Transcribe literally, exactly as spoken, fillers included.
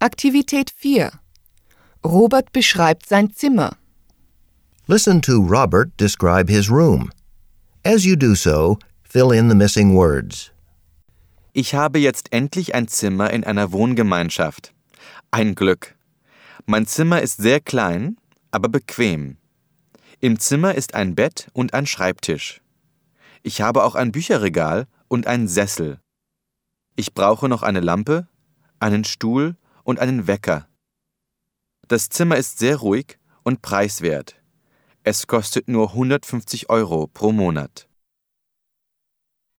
Aktivität vier. Robert beschreibt sein Zimmer. Listen to Robert describe his room. As you do so, fill in the missing words. Ich habe jetzt endlich ein Zimmer in einer Wohngemeinschaft. Ein Glück. Mein Zimmer ist sehr klein, aber bequem. Im Zimmer ist ein Bett und ein Schreibtisch. Ich habe auch ein Bücherregal und einen Sessel. Ich brauche noch eine Lampe, einen Stuhl und einen Wecker. Das Zimmer ist sehr ruhig und preiswert. Es kostet nur hundertfünfzig Euro pro Monat.